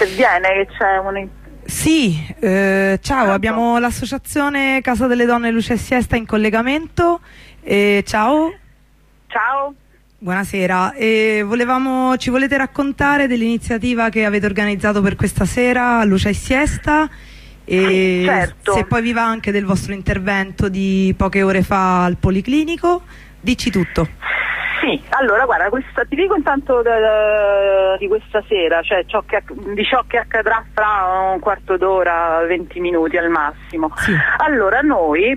interviene, che c'è un... Sì, ciao, abbiamo l'associazione Casa delle Donne Luce e Siesta in collegamento. Ciao. Ciao. Buonasera. Ci volete raccontare dell'iniziativa che avete organizzato per questa sera a Luce e Siesta? Sì, certo. Se poi vi va anche del vostro intervento di poche ore fa al Policlinico, dici tutto. Sì, allora guarda, ti dico intanto di questa sera, cioè di ciò che accadrà fra un quarto d'ora, 20 minuti al massimo. Sì. Allora noi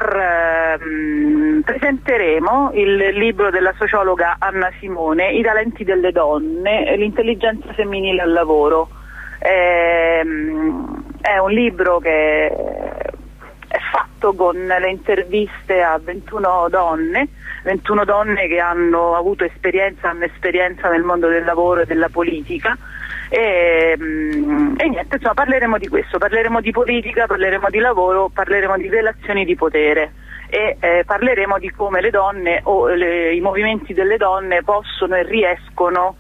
presenteremo il libro della sociologa Anna Simone, I talenti delle donne, l'intelligenza femminile al lavoro. È un libro che è fatto con le interviste a 21 donne che hanno avuto hanno esperienza nel mondo del lavoro e della politica e niente, insomma, parleremo di questo, parleremo di politica, parleremo di lavoro, parleremo di relazioni di potere e parleremo di come le donne o i movimenti delle donne possono e riescono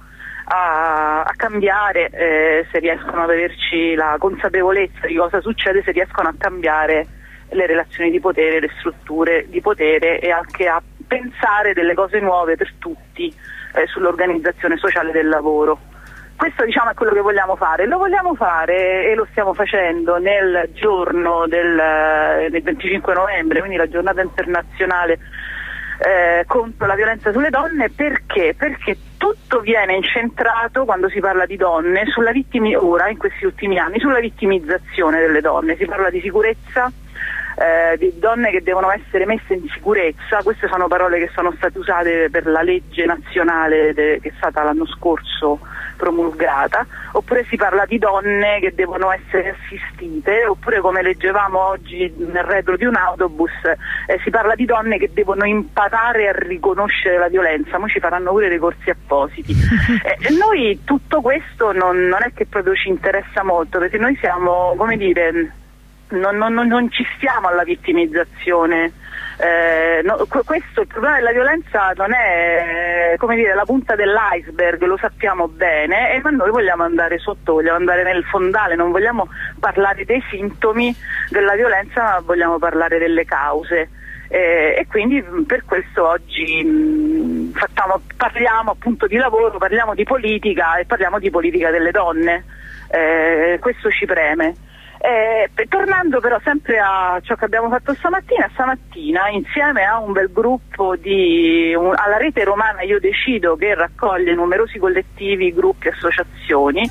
a cambiare, se riescono ad averci la consapevolezza di cosa succede, se riescono a cambiare le relazioni di potere, le strutture di potere e anche a pensare delle cose nuove per tutti sull'organizzazione sociale del lavoro. Questo diciamo è quello che vogliamo fare, lo vogliamo fare e lo stiamo facendo nel giorno del 25 novembre, quindi la giornata internazionale contro la violenza sulle donne. Perché? Perché tutto viene incentrato, quando si parla di donne, ora in questi ultimi anni, sulla vittimizzazione delle donne. Si parla di sicurezza, di donne che devono essere messe in sicurezza. Queste sono parole che sono state usate per la legge nazionale che è stata l'anno scorso promulgata, oppure si parla di donne che devono essere assistite, oppure come leggevamo oggi nel retro di un autobus si parla di donne che devono imparare a riconoscere la violenza. Mo ci faranno pure dei corsi appositi. Noi tutto questo non è che proprio ci interessa molto, perché noi siamo, come dire, non ci stiamo alla vittimizzazione. Questo, il problema della violenza non è, come dire, la punta dell'iceberg, lo sappiamo bene, ma noi vogliamo andare sotto, vogliamo andare nel fondale, non vogliamo parlare dei sintomi della violenza, ma vogliamo parlare delle cause. E quindi per questo oggi parliamo appunto di lavoro, parliamo di politica e parliamo di politica delle donne. Questo ci preme. Tornando però sempre a ciò che abbiamo fatto stamattina insieme a un bel gruppo alla rete romana Io Decido, che raccoglie numerosi collettivi, gruppi, associazioni,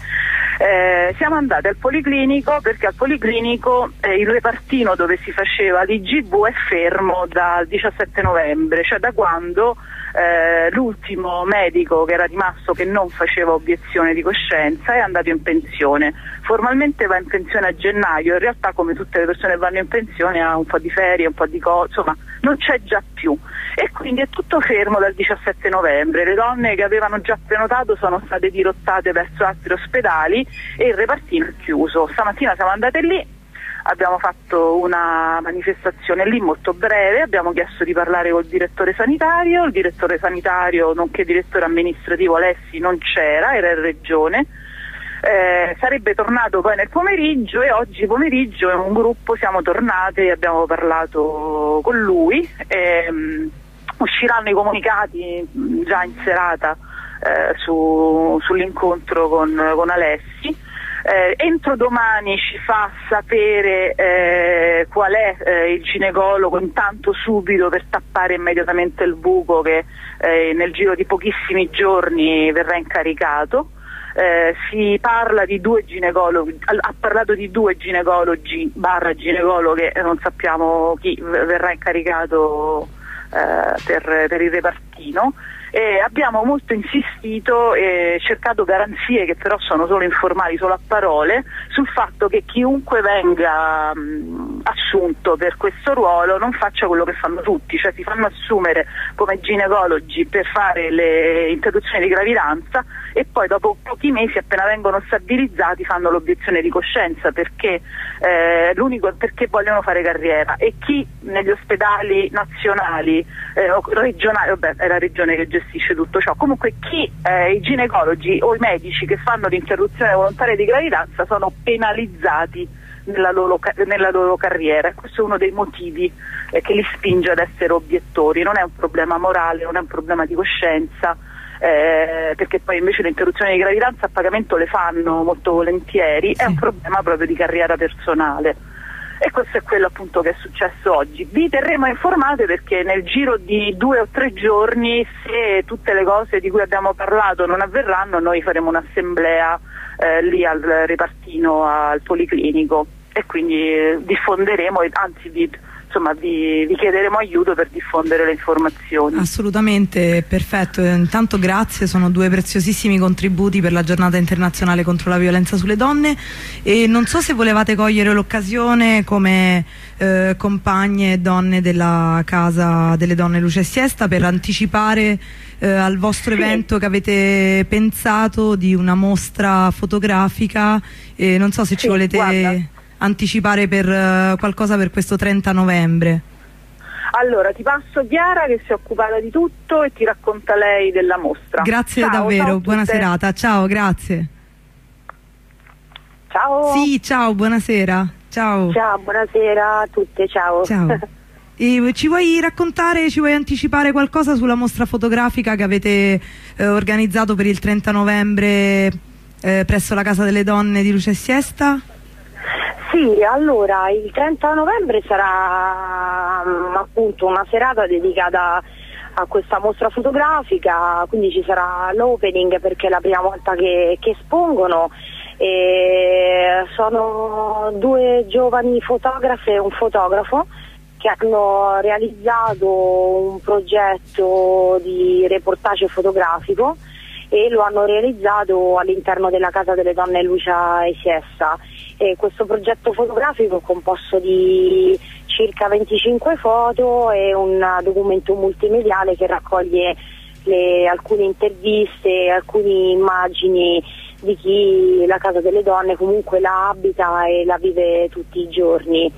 siamo andati al Policlinico, perché al Policlinico il repartino dove si faceva l'IGV è fermo dal 17 novembre, cioè da quando l'ultimo medico che era rimasto, che non faceva obiezione di coscienza, è andato in pensione. Formalmente va in pensione a gennaio, in realtà come tutte le persone che vanno in pensione ha un po' di ferie, un po' di cose, insomma non c'è già più, e quindi è tutto fermo dal 17 novembre. Le donne che avevano già prenotato sono state dirottate verso altri ospedali e il repartino è chiuso. Stamattina siamo andate lì, abbiamo fatto una manifestazione lì molto breve, abbiamo chiesto di parlare col direttore sanitario, il direttore sanitario nonché direttore amministrativo Alessi non c'era, era in regione, sarebbe tornato poi nel pomeriggio, e oggi pomeriggio in un gruppo siamo tornate e abbiamo parlato con lui. Usciranno i comunicati già in serata sull'incontro con Alessi. Entro domani ci fa sapere qual è il ginecologo, intanto subito, per tappare immediatamente il buco che nel giro di pochissimi giorni verrà incaricato. Si parla di 2 ginecologi, ha parlato di 2 ginecologi / ginecologhe, non sappiamo chi verrà incaricato per il repartino. Abbiamo molto insistito e cercato garanzie, che però sono solo informali, solo a parole, sul fatto che chiunque venga assunto per questo ruolo non faccia quello che fanno tutti, cioè si fanno assumere come ginecologi per fare le interruzioni di gravidanza e poi dopo pochi mesi, appena vengono stabilizzati, fanno l'obiezione di coscienza perché perché vogliono fare carriera, e chi negli ospedali nazionali o regionali, vabbè, è la regione che gestisce tutto ciò, comunque chi i ginecologi o i medici che fanno l'interruzione volontaria di gravidanza sono penalizzati nella loro carriera. Questo è uno dei motivi che li spinge ad essere obiettori. Non è un problema morale, non è un problema di coscienza, perché poi invece le interruzioni di gravidanza a pagamento le fanno molto volentieri, sì. È un problema proprio di carriera personale, e questo è quello appunto che è successo oggi. Vi terremo informate perché nel giro di 2 o 3 giorni, se tutte le cose di cui abbiamo parlato non avverranno, noi faremo un'assemblea lì al Repartino, al Policlinico, e quindi diffonderemo, anzi vi chiederemo aiuto per diffondere le informazioni. Assolutamente, perfetto. Intanto grazie, sono 2 preziosissimi contributi per la giornata internazionale contro la violenza sulle donne, e non so se volevate cogliere l'occasione come compagne e donne della Casa delle Donne Luce e Siesta per anticipare al vostro evento che avete pensato di una mostra fotografica, non so se ci volete anticipare per qualcosa per questo 30 novembre. Allora ti passo Chiara che si è occupata di tutto e ti racconta lei della mostra. Grazie, ciao, davvero, ciao, buona serata, ciao, grazie. Ciao. Sì, ciao, buonasera. Ciao. Ciao, buonasera a tutte, ciao. Ciao. E ci vuoi raccontare, ci vuoi anticipare qualcosa sulla mostra fotografica che avete organizzato per il 30 novembre presso la Casa delle Donne di Luce e Siesta? Sì, allora il 30 novembre sarà appunto una serata dedicata a questa mostra fotografica, quindi ci sarà l'opening perché è la prima volta che espongono. E sono 2 giovani fotografe e un fotografo che hanno realizzato un progetto di reportage fotografico e lo hanno realizzato all'interno della Casa delle Donne Luce e Siesta. E questo progetto fotografico è composto di circa 25 foto e un documento multimediale che raccoglie alcune interviste, alcune immagini di chi la Casa delle Donne comunque la abita e la vive tutti i giorni.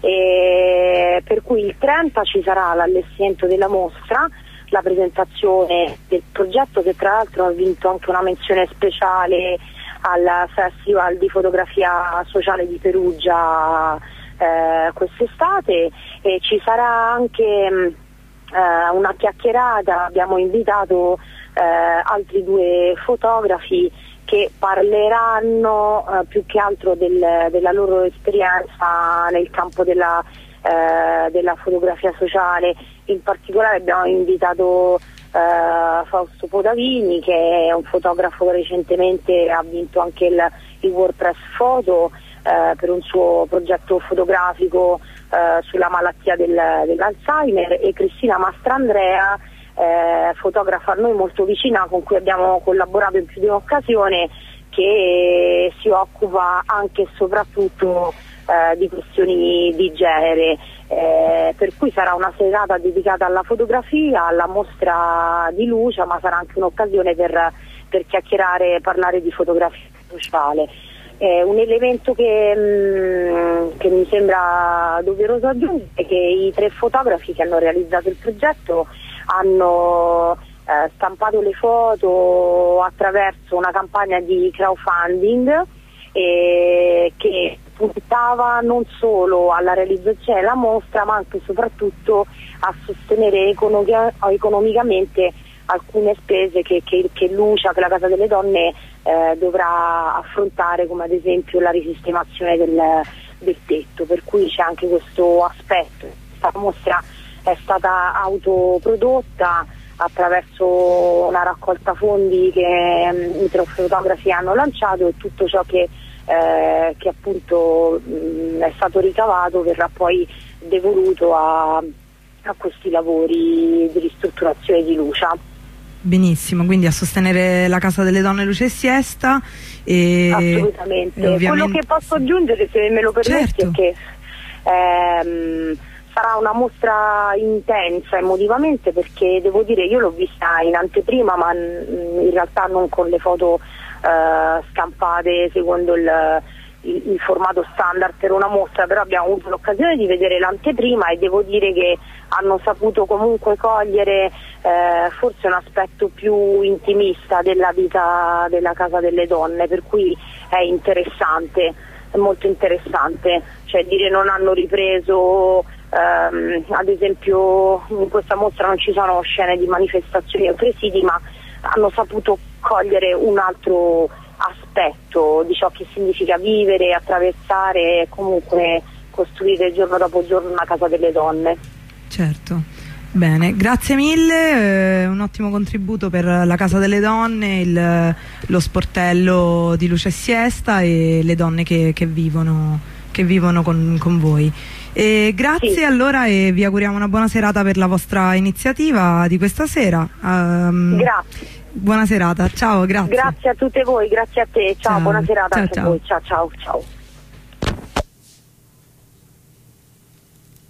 E per cui il 30 ci sarà l'allestimento della mostra, la presentazione del progetto che tra l'altro ha vinto anche una menzione speciale al Festival di Fotografia Sociale di Perugia quest'estate, e ci sarà anche una chiacchierata. Abbiamo invitato altri 2 fotografi che parleranno più che altro della loro esperienza nel campo della fotografia sociale. In particolare abbiamo invitato Fausto Podavini, che è un fotografo che recentemente ha vinto anche il WordPress Photo per un suo progetto fotografico sulla malattia dell'Alzheimer, e Cristina Mastrandrea, fotografa a noi molto vicina, con cui abbiamo collaborato in più di un'occasione, che si occupa anche e soprattutto di questioni di genere, per cui sarà una serata dedicata alla fotografia, alla mostra di Lucia, ma sarà anche un'occasione per chiacchierare e parlare di fotografia sociale. Un elemento che mi sembra doveroso aggiungere è che i 3 fotografi che hanno realizzato il progetto hanno stampato le foto attraverso una campagna di crowdfunding che puntava non solo alla realizzazione della mostra, ma anche e soprattutto a sostenere economicamente alcune spese che Lucia, che la Casa delle Donne dovrà affrontare, come ad esempio la risistemazione del tetto, per cui c'è anche questo aspetto. Questa mostra è stata autoprodotta attraverso una raccolta fondi che i 3 fotografi hanno lanciato, e tutto ciò che appunto è stato ricavato verrà poi devoluto a questi lavori di ristrutturazione di Lucia. Benissimo, quindi a sostenere la Casa delle Donne Luce e Siesta. Assolutamente. Quello che posso aggiungere, se me lo permetti, certo, è che sarà una mostra intensa emotivamente, perché devo dire io l'ho vista in anteprima, ma in realtà non con le foto scampate secondo il formato standard per una mostra, però abbiamo avuto l'occasione di vedere l'anteprima e devo dire che hanno saputo comunque cogliere forse un aspetto più intimista della vita della Casa delle Donne, per cui è interessante, è molto interessante, cioè dire non hanno ripreso ad esempio in questa mostra non ci sono scene di manifestazioni o presidi, ma hanno saputo cogliere un altro aspetto di ciò che significa vivere, attraversare e comunque costruire giorno dopo giorno una Casa delle Donne. Certo, bene, grazie mille, un ottimo contributo per la Casa delle Donne, lo sportello di Luce e Siesta e le donne che vivono con voi. Grazie, sì. Allora, e vi auguriamo una buona serata per la vostra iniziativa di questa sera. Grazie. Buona serata, ciao, grazie. Grazie a tutte voi, grazie a te, ciao. Buona serata anche a voi, ciao.